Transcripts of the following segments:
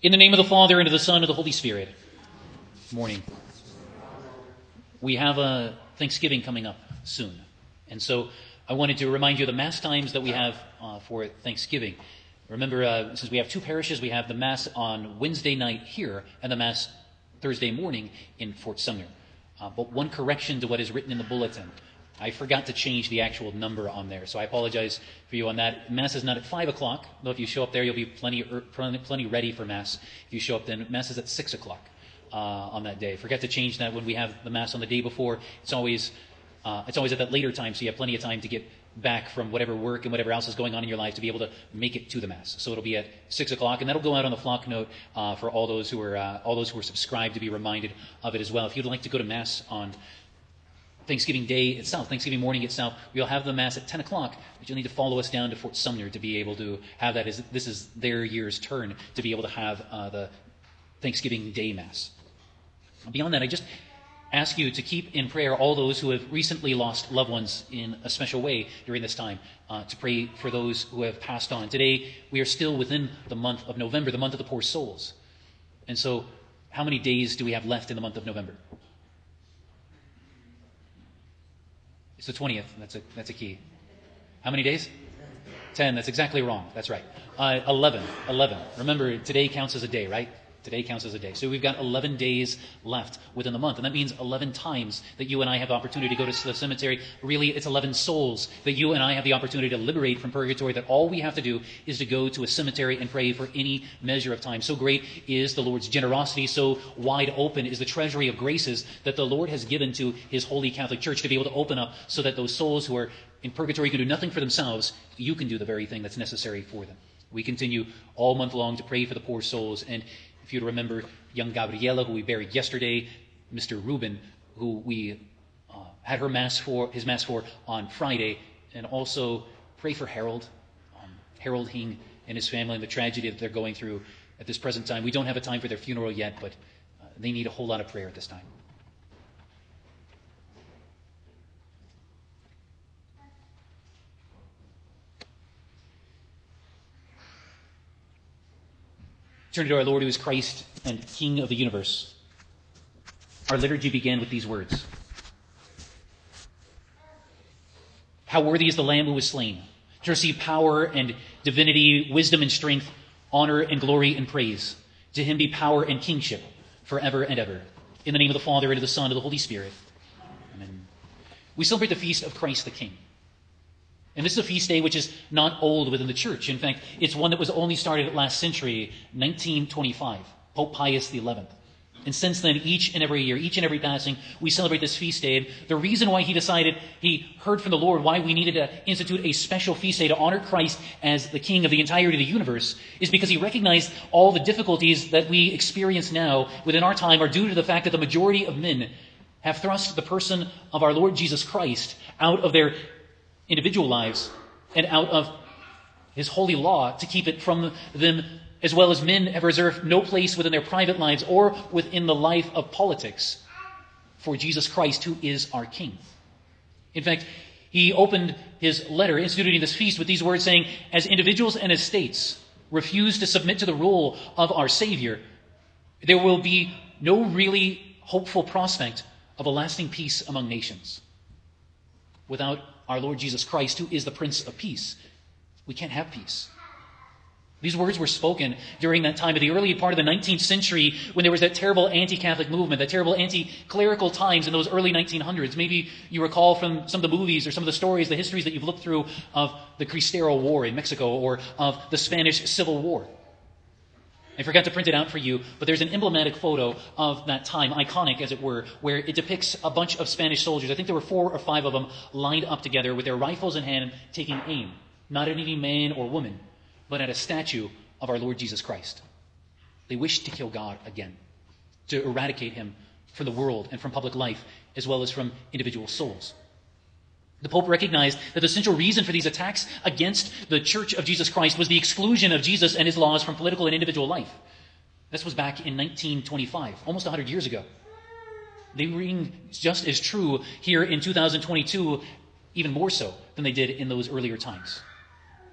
In the name of the Father, and of the Son, and of the Holy Spirit. Good morning. We have a Thanksgiving coming up soon. And so I wanted to remind you of the Mass times that we have for Thanksgiving. Remember, since we have two parishes, we have the Mass on Wednesday night here and the Mass Thursday morning in Fort Sumner. But one correction to what is written in the bulletin. I forgot to change the actual number on there, so I apologize for you on that. Mass is not at 5 o'clock, though if you show up there, you'll be plenty ready for Mass. If you show up then, Mass is at 6 o'clock on that day. Forget to change that when we have the Mass on the day before. It's always at that later time, so you have plenty of time to get back from whatever work and whatever else is going on in your life to be able to make it to the Mass. So it'll be at 6 o'clock, and that'll go out on the flock note for all those who are subscribed to be reminded of it as well. If you'd like to go to Mass on Thanksgiving Day itself, Thanksgiving morning itself, we'll have the Mass at 10 o'clock, but you'll need to follow us down to Fort Sumner to be able to have that. This is their year's turn to be able to have the Thanksgiving Day Mass. Beyond that, I just ask you to keep in prayer all those who have recently lost loved ones in a special way during this time, to pray for those who have passed on. Today, we are still within the month of November, the month of the poor souls. And so, how many days do we have left in the month of November? It's the 20th. That's a key. How many days? 10. That's exactly wrong. That's right. 11. Remember, today counts as a day, right? Today counts as a day. So we've got 11 days left within the month. And that means 11 times that you and I have the opportunity to go to the cemetery. Really, it's 11 souls that you and I have the opportunity to liberate from purgatory, that all we have to do is to go to a cemetery and pray for any measure of time. So great is the Lord's generosity. So wide open is the treasury of graces that the Lord has given to His Holy Catholic Church to be able to open up so that those souls who are in purgatory can do nothing for themselves. You can do the very thing that's necessary for them. We continue all month long to pray for the poor souls. And if you remember young Gabriela, who we buried yesterday, Mr. Rubin, who we had his mass for on Friday, and also pray for Harold Hing and his family and the tragedy that they're going through at this present time. We don't have a time for their funeral yet, but they need a whole lot of prayer at this time. Turn to our Lord, who is Christ and King of the universe. Our liturgy began with these words. How worthy is the Lamb who was slain to receive power and divinity, wisdom and strength, honor and glory and praise. To Him be power and kingship forever and ever. In the name of the Father, and of the Son, and of the Holy Spirit. Amen. We celebrate the feast of Christ the King. And this is a feast day which is not old within the Church. In fact, it's one that was only started last century, 1925, Pope Pius XI. And since then, each and every year, each and every passing, we celebrate this feast day. And the reason why he heard from the Lord why we needed to institute a special feast day to honor Christ as the King of the entirety of the universe is because He recognized all the difficulties that we experience now within our time are due to the fact that the majority of men have thrust the person of our Lord Jesus Christ out of their individual lives and out of His holy law to keep it from them, as well as men have reserved no place within their private lives or within the life of politics for Jesus Christ, who is our King. In fact, he opened his letter instituting this feast with these words saying, as individuals and as states refuse to submit to the rule of our Savior, there will be no really hopeful prospect of a lasting peace among nations. Without our Lord Jesus Christ, who is the Prince of Peace, we can't have peace. These words were spoken during that time of the early part of the 19th century when there was that terrible anti-Catholic movement, that terrible anti-clerical times in those early 1900s. Maybe you recall from some of the movies or some of the stories, the histories that you've looked through of the Cristero War in Mexico or of the Spanish Civil War. I forgot to print it out for you, but there's an emblematic photo of that time, iconic as it were, where it depicts a bunch of Spanish soldiers. I think there were 4 or 5 of them lined up together with their rifles in hand, taking aim, not at any man or woman, but at a statue of our Lord Jesus Christ. They wished to kill God again, to eradicate Him from the world and from public life, as well as from individual souls. The Pope recognized that the central reason for these attacks against the Church of Jesus Christ was the exclusion of Jesus and His laws from political and individual life. This was back in 1925, almost 100 years ago. They ring just as true here in 2022, even more so than they did in those earlier times.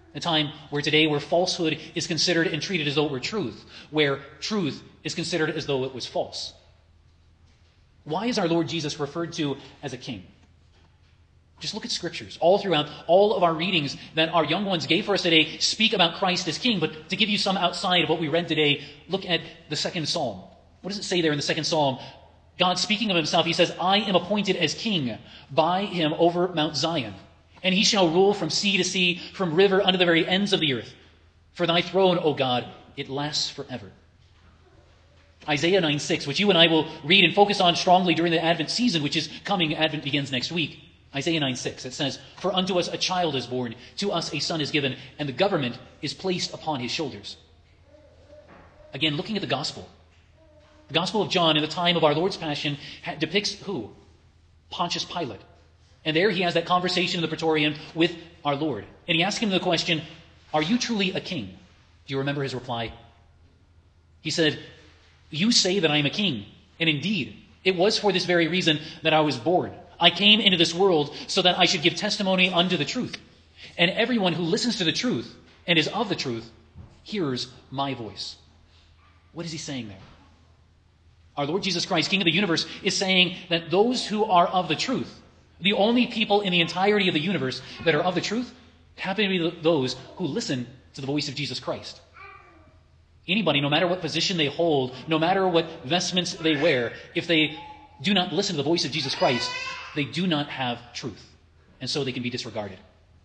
A time where falsehood is considered and treated as though it were truth, where truth is considered as though it was false. Why is our Lord Jesus referred to as a king? Just look at scriptures. All throughout, all of our readings that our young ones gave for us today speak about Christ as king. But to give you some outside of what we read today, look at the second psalm. What does it say there in the second psalm? God speaking of himself, he says, I am appointed as king by him over Mount Zion. And he shall rule from sea to sea, from river unto the very ends of the earth. For thy throne, O God, it lasts forever. Isaiah 9:6, which you and I will read and focus on strongly during the Advent season, which is coming. Advent begins next week. Isaiah 9:6, it says, For unto us a child is born, to us a son is given, and the government is placed upon his shoulders. Again, looking at the gospel. The Gospel of John in the time of our Lord's Passion depicts who? Pontius Pilate. And there he has that conversation in the Praetorium with our Lord. And he asks him the question, are you truly a king? Do you remember his reply? He said, you say that I am a king. And indeed, it was for this very reason that I was born. I came into this world so that I should give testimony unto the truth. And everyone who listens to the truth and is of the truth hears my voice. What is he saying there? Our Lord Jesus Christ, King of the universe, is saying that those who are of the truth, the only people in the entirety of the universe that are of the truth, happen to be those who listen to the voice of Jesus Christ. Anybody, no matter what position they hold, no matter what vestments they wear, if they do not listen to the voice of Jesus Christ, they do not have truth. And so they can be disregarded.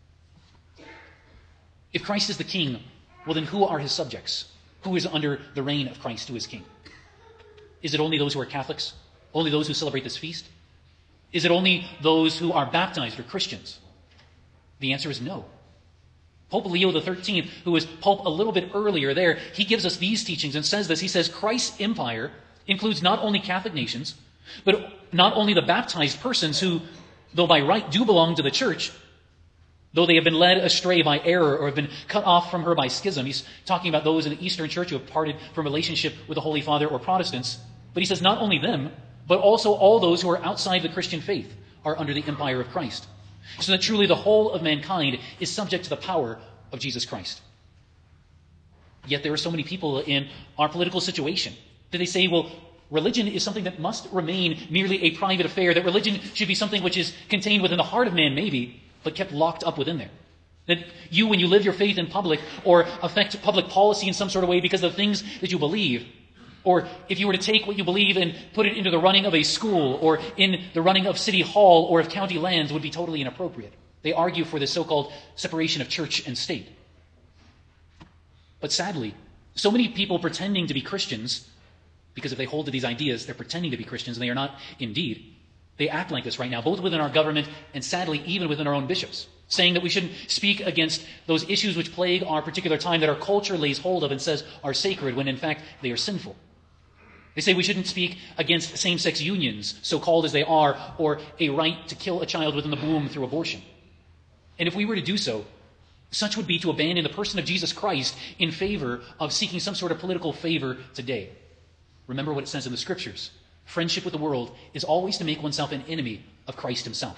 If Christ is the king, well then who are his subjects? Who is under the reign of Christ who is king? Is it only those who are Catholics? Only those who celebrate this feast? Is it only those who are baptized or Christians? The answer is no. Pope Leo XIII, who was Pope a little bit earlier there, he gives us these teachings and says this. He says, Christ's empire includes not only Catholic nations, but not only the baptized persons who, though by right do belong to the church, though they have been led astray by error or have been cut off from her by schism. He's talking about those in the Eastern Church who have parted from relationship with the Holy Father or Protestants. But he says not only them, but also all those who are outside the Christian faith are under the empire of Christ. So that truly the whole of mankind is subject to the power of Jesus Christ. Yet there are so many people in our political situation that they say, well, religion is something that must remain merely a private affair, that religion should be something which is contained within the heart of man, maybe, but kept locked up within there. That you, when you live your faith in public or affect public policy in some sort of way because of the things that you believe, or if you were to take what you believe and put it into the running of a school or in the running of city hall or of county lands, would be totally inappropriate. They argue for this so-called separation of church and state. But sadly, so many people pretending to be Christians, because if they hold to these ideas, they're pretending to be Christians and they are not indeed. They act like this right now, both within our government and sadly even within our own bishops, saying that we shouldn't speak against those issues which plague our particular time that our culture lays hold of and says are sacred when in fact they are sinful. They say we shouldn't speak against same-sex unions, so-called as they are, or a right to kill a child within the womb through abortion. And if we were to do so, such would be to abandon the person of Jesus Christ in favor of seeking some sort of political favor today. Remember what it says in the Scriptures. Friendship with the world is always to make oneself an enemy of Christ himself.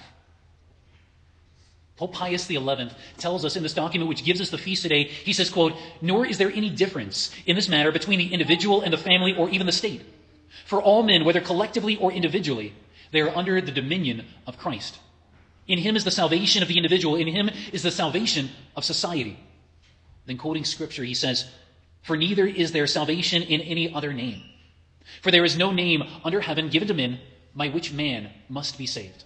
Pope Pius XI tells us in this document which gives us the feast today, he says, quote, "Nor is there any difference in this matter between the individual and the family or even the state. For all men, whether collectively or individually, they are under the dominion of Christ. In him is the salvation of the individual. In him is the salvation of society." Then quoting Scripture, he says, "For neither is there salvation in any other name. For there is no name under heaven given to men by which man must be saved."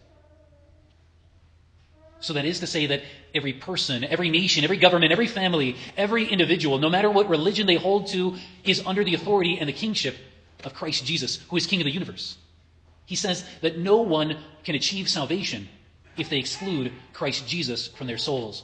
So that is to say that every person, every nation, every government, every family, every individual, no matter what religion they hold to, is under the authority and the kingship of Christ Jesus, who is King of the universe. He says that no one can achieve salvation if they exclude Christ Jesus from their souls.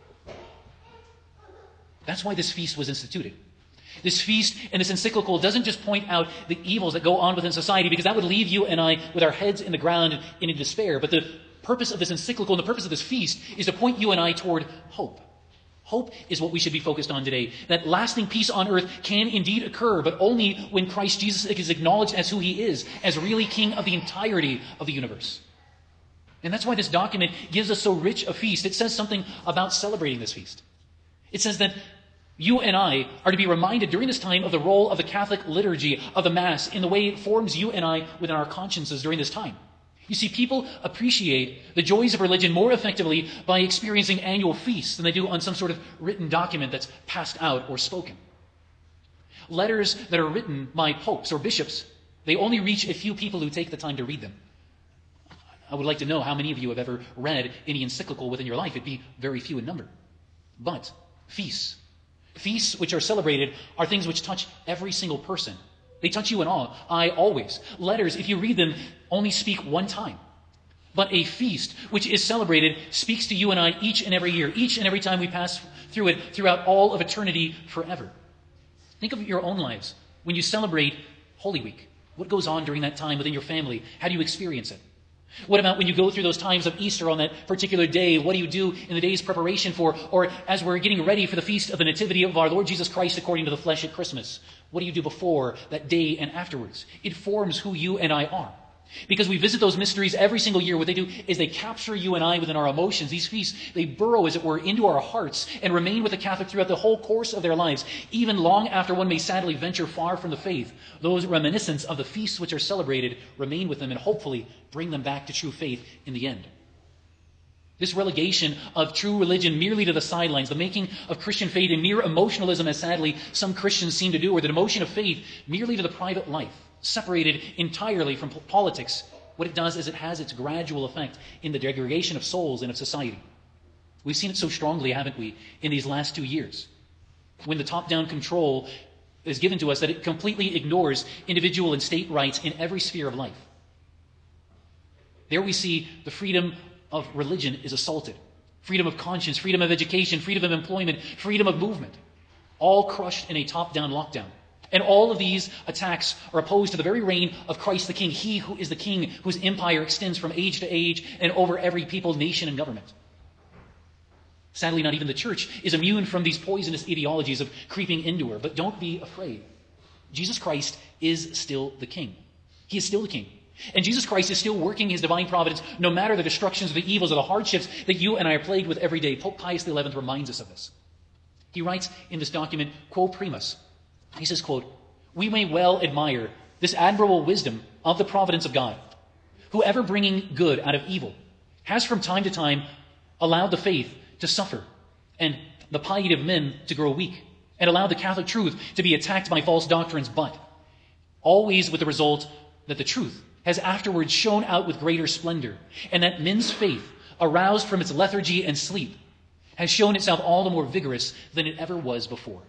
That's why this feast was instituted. This feast and this encyclical doesn't just point out the evils that go on within society, because that would leave you and I with our heads in the ground and in despair. But the purpose of this encyclical and the purpose of this feast is to point you and I toward hope. Hope is what we should be focused on today. That lasting peace on earth can indeed occur, but only when Christ Jesus is acknowledged as who he is, as really King of the entirety of the universe. And that's why this document gives us so rich a feast. It says something about celebrating this feast. It says that you and I are to be reminded during this time of the role of the Catholic liturgy, of the Mass, in the way it forms you and I within our consciences during this time. You see, people appreciate the joys of religion more effectively by experiencing annual feasts than they do on some sort of written document that's passed out or spoken. Letters that are written by popes or bishops, they only reach a few people who take the time to read them. I would like to know how many of you have ever read any encyclical within your life. It'd be very few in number. But feasts which are celebrated, are things which touch every single person. They touch you and I always. Letters, if you read them, only speak one time. But a feast which is celebrated speaks to you and I each and every year, each and every time we pass through it, throughout all of eternity forever. Think of your own lives. When you celebrate Holy Week, what goes on during that time within your family? How do you experience it? What about when you go through those times of Easter on that particular day? What do you do in the day's preparation for, or as we're getting ready for the feast of the Nativity of our Lord Jesus Christ according to the flesh at Christmas? What do you do before, that day, and afterwards? It forms who you and I are. Because we visit those mysteries every single year, what they do is they capture you and I within our emotions. These feasts, they burrow, as it were, into our hearts and remain with the Catholic throughout the whole course of their lives, even long after one may sadly venture far from the faith. Those reminiscence of the feasts which are celebrated remain with them and hopefully bring them back to true faith in the end. This relegation of true religion merely to the sidelines, the making of Christian faith a mere emotionalism, as sadly some Christians seem to do, or the demotion of faith merely to the private life, separated entirely from politics, what it does is it has its gradual effect in the degradation of souls and of society. We've seen it so strongly, haven't we, in these last 2 years, when the top-down control is given to us that it completely ignores individual and state rights in every sphere of life. There we see the freedom of religion is assaulted. Freedom of conscience, freedom of education, freedom of employment, freedom of movement, all crushed in a top-down lockdown. And all of these attacks are opposed to the very reign of Christ the King, he who is the King whose empire extends from age to age and over every people, nation, and government. Sadly, not even the church is immune from these poisonous ideologies of creeping into her. But don't be afraid. Jesus Christ is still the King. He is still the King. And Jesus Christ is still working his divine providence no matter the destructions, the evils, or the hardships that you and I are plagued with every day. Pope Pius XI reminds us of this. He writes in this document, Quo Primus, he says, quote, "We may well admire this admirable wisdom of the providence of God, who ever bringing good out of evil, has from time to time allowed the faith to suffer and the piety of men to grow weak, and allowed the Catholic truth to be attacked by false doctrines, but always with the result that the truth has afterwards shone out with greater splendor, and that men's faith, aroused from its lethargy and sleep, has shown itself all the more vigorous than it ever was before."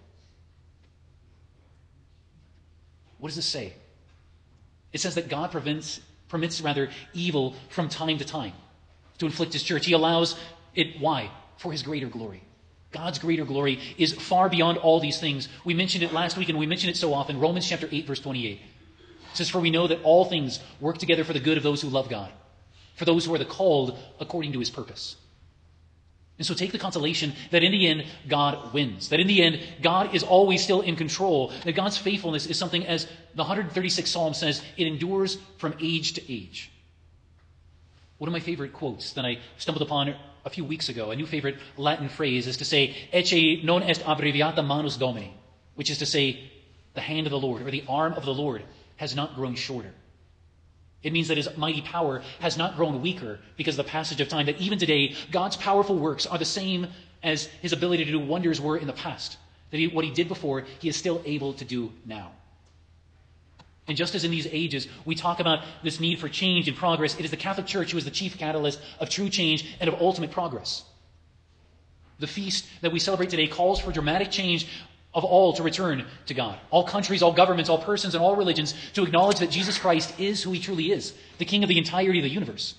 What does this say? It says that God permits evil from time to time to inflict his church. He allows it. Why? For his greater glory. God's greater glory is far beyond all these things. We mentioned it last week, and we mention it so often. Romans chapter 8, verse 28. It says, "For we know that all things work together for the good of those who love God, for those who are the called according to his purpose." And so take the consolation that in the end, God wins. That in the end, God is always still in control. That God's faithfulness is something, as the 136th Psalm says, it endures from age to age. One of my favorite quotes that I stumbled upon a few weeks ago, a new favorite Latin phrase, is to say, "Ecce non est abbreviata manus Domini," which is to say, the hand of the Lord, or the arm of the Lord, has not grown shorter. It means that his mighty power has not grown weaker because of the passage of time, that even today, God's powerful works are the same as his ability to do wonders were in the past. That what he did before, he is still able to do now. And just as in these ages, we talk about this need for change and progress, it is the Catholic Church who is the chief catalyst of true change and of ultimate progress. The feast that we celebrate today calls for dramatic change of all to return to God. All countries, all governments, all persons, and all religions to acknowledge that Jesus Christ is who he truly is, the King of the entirety of the universe.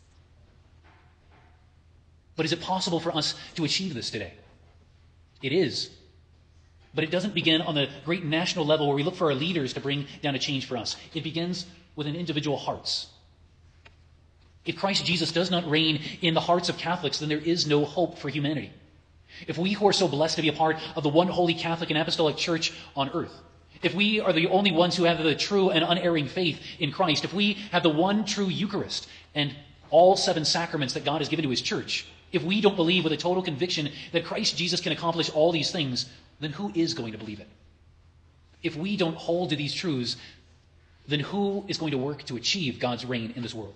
But is it possible for us to achieve this today? It is. But it doesn't begin on the great national level where we look for our leaders to bring down a change for us. It begins within individual hearts. If Christ Jesus does not reign in the hearts of Catholics, then there is no hope for humanity. If we who are so blessed to be a part of the one holy Catholic and Apostolic Church on earth, if we are the only ones who have the true and unerring faith in Christ, if we have the one true Eucharist and all 7 sacraments that God has given to his church, if we don't believe with a total conviction that Christ Jesus can accomplish all these things, then who is going to believe it? If we don't hold to these truths, then who is going to work to achieve God's reign in this world?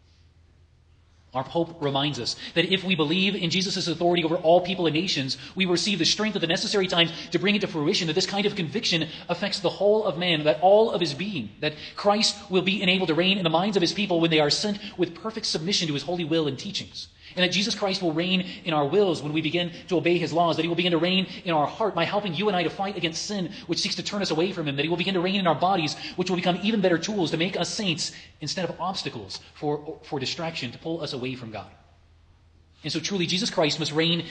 Our Pope reminds us that if we believe in Jesus' authority over all people and nations, we will receive the strength at the necessary times to bring it to fruition, that this kind of conviction affects the whole of man, that all of his being, that Christ will be enabled to reign in the minds of his people when they are sent with perfect submission to his holy will and teachings. And that Jesus Christ will reign in our wills when we begin to obey his laws, that he will begin to reign in our heart by helping you and I to fight against sin, which seeks to turn us away from him, that he will begin to reign in our bodies, which will become even better tools to make us saints instead of obstacles for distraction, to pull us away from God. And so truly, Jesus Christ must reign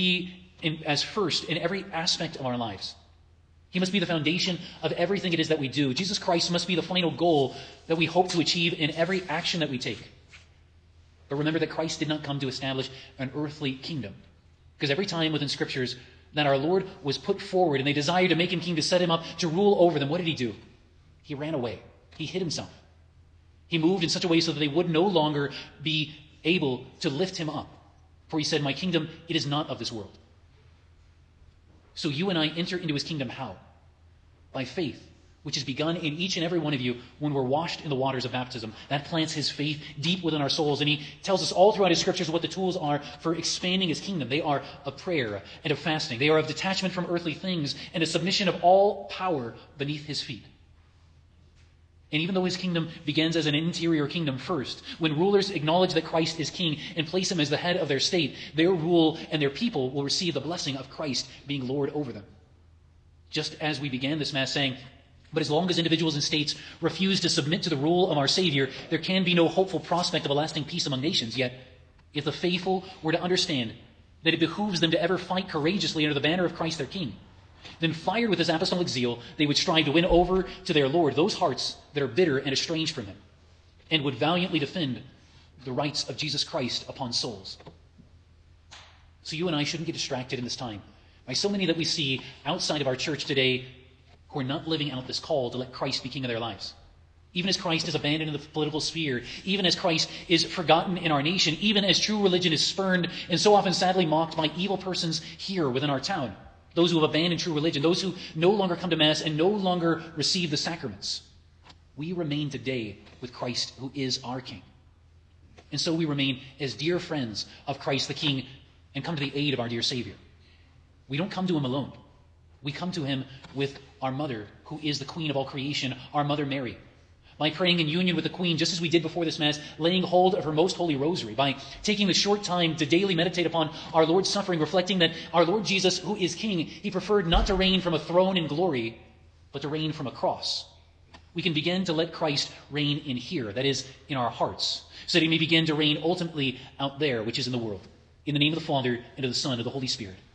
as first in every aspect of our lives. He must be the foundation of everything it is that we do. Jesus Christ must be the final goal that we hope to achieve in every action that we take. But remember that Christ did not come to establish an earthly kingdom. Because every time within Scriptures that our Lord was put forward and they desired to make him king, to set him up, to rule over them, what did he do? He ran away. He hid himself. He moved in such a way so that they would no longer be able to lift him up. For he said, my kingdom, it is not of this world. So you and I enter into his kingdom how? By faith, which is begun in each and every one of you when we're washed in the waters of baptism. That plants his faith deep within our souls. And he tells us all throughout his Scriptures what the tools are for expanding his kingdom. They are of prayer and of fasting. They are of detachment from earthly things and a submission of all power beneath his feet. And even though his kingdom begins as an interior kingdom first, when rulers acknowledge that Christ is king and place him as the head of their state, their rule and their people will receive the blessing of Christ being Lord over them. Just as we began this Mass saying, but as long as individuals and states refuse to submit to the rule of our Savior, there can be no hopeful prospect of a lasting peace among nations. Yet, if the faithful were to understand that it behooves them to ever fight courageously under the banner of Christ their King, then fired with this apostolic zeal, they would strive to win over to their Lord those hearts that are bitter and estranged from him, and would valiantly defend the rights of Jesus Christ upon souls. So you and I shouldn't get distracted in this time by so many that we see outside of our church today who are not living out this call to let Christ be king of their lives. Even as Christ is abandoned in the political sphere, even as Christ is forgotten in our nation, even as true religion is spurned and so often sadly mocked by evil persons here within our town, those who have abandoned true religion, those who no longer come to Mass and no longer receive the sacraments, we remain today with Christ who is our King. And so we remain as dear friends of Christ the King and come to the aid of our dear Savior. We don't come to him alone. We come to him with our mother, who is the Queen of all creation, our Mother Mary. By praying in union with the Queen, just as we did before this Mass, laying hold of her most holy rosary, by taking the short time to daily meditate upon our Lord's suffering, reflecting that our Lord Jesus, who is King, he preferred not to reign from a throne in glory, but to reign from a cross. We can begin to let Christ reign in here, that is, in our hearts, so that he may begin to reign ultimately out there, which is in the world. In the name of the Father, and of the Son, and of the Holy Spirit.